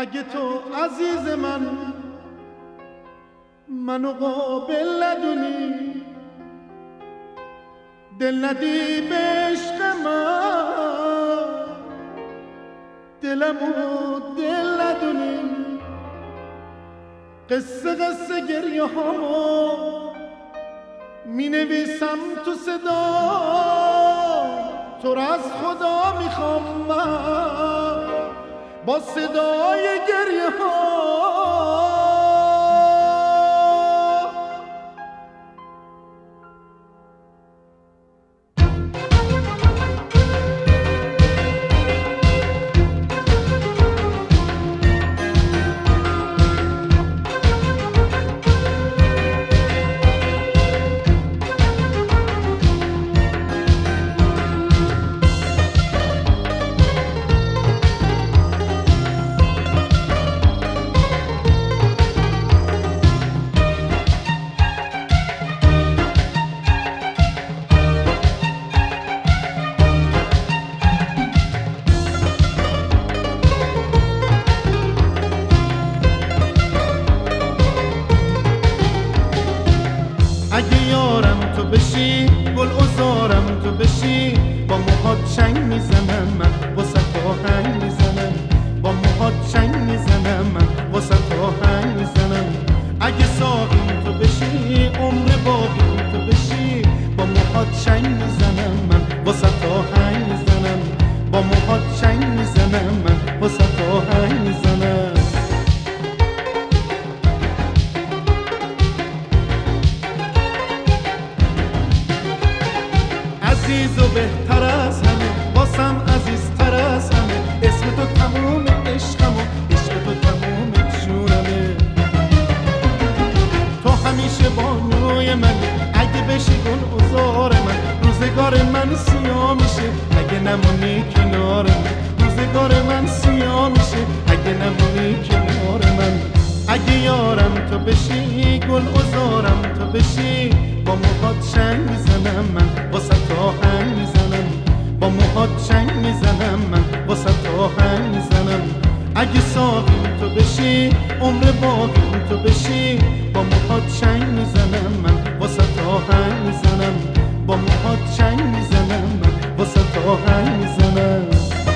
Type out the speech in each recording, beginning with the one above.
اگه تو عزیز منو قابل ندونی، دل ندی به عشق من، دلمو دل ندونی. قصه گریه هامو می نویسم تو صدا، تو را از خدا میخوام من با صدای گریه ها. اگه یارم تو بشی، گل ازارم تو بشی، با موهات چنگ میزنم من، واسه آهنگ میزنم، با موهات چنگ میزنم من، واسه آهنگ میزنم. اگه ساقیم تو بشی، عمر باقیم تو بشی، با موهات چنگ میزنم من، واسه آهنگ میزنم، با موهات چنگ میزنم من، واسه آهنگ میزنم. عزیز و بهتر از همه، واسم عزیزتر از همه، اسم تو تموم عشقم و عشق تو تموم جونمه. تو همیشه بانوی منی، اگه بشی گل عذار من، روزگار من سیاه میشه اگه نمونی کنار من، روزگار من سیاه میشه اگه نمونی کنار من. اگه یارم تو بشی، گل عذارم تو بشی، با موهات چنگ میزنم من، واسه آهنگ میزنم، با موهات چنگ میزنم من، واسه آهنگ میزنم. اگه ساقیم تو بشی، عمر باقیم تو بشی، با موهات چنگ میزنم من، واسه آهنگ میزنم، با موهات چنگ میزنم من، واسه آهنگ میزنم.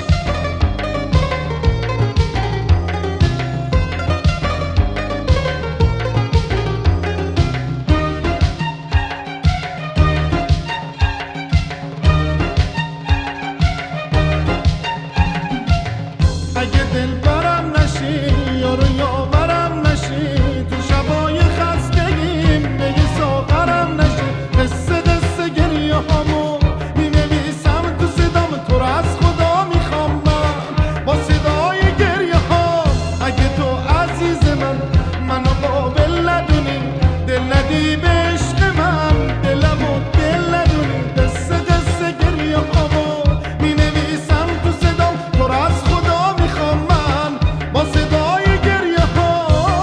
اگه دل برم نشی، یارو یاورم نشی، تو شبای خستگیم بگی ساغرم نشی. قصه گریه هامو می نویسم تو صدام، تو را از خدا میخوام من با صدای گریه ها. اگه تو عزیز منو قابل ندونی، دل ندی به عشق من، دلمو دل ندونی. قصه گریه هامو می نویسم تو صدام، تو را از خدا میخوام من با صدای گریه ها.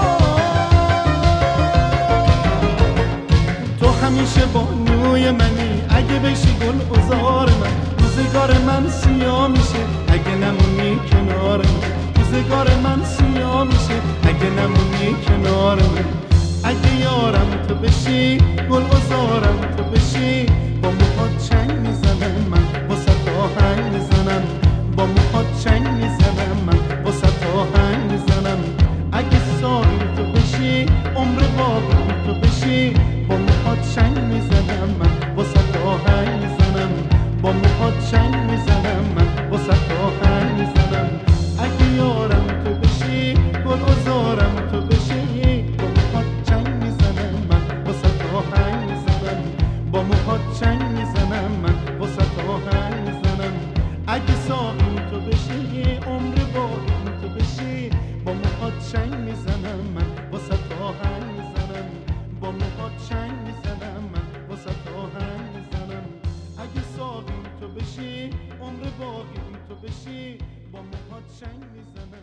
تو همیشه بانوی منی، اگه بشی گل عذار من، روزگار من سیاه میشه اگه نمونی کنار من، روزگار من سیاه میشه اگه نمونی کنار من. اگه یارم تو بشی، گل عذارم تو بشی، با موهات چنگ میزنم من، واسه آهنگ میزنم، با موهات چنگ میزنم من، واسه آهنگ میزنم. اگه ساقیم تو بشی، عمر باقیم تو بشی، با موهات چنگ میزنم من، واسه آهنگ میزنم، با موهات چنگ میزنم من، واسه آهنگ میزنم. اگه یارم تو بشی، گل عذارم تو بشی، با موهات چنگ میزنم من، واسه آهنگ میزنم، با موهات چنگ میزنم من، واسه آهنگ میزنم. اگه ساقیم تو بشی، عمر باقیم تو بشی، با موهات چنگ میزنم من، واسه آهنگ میزنم، با موهات چنگ میزنم من، واسه آهنگ میزنم. اگه ساقیم تو بشی، عمر باقیم تو بشی، با موهات چنگ میزنم.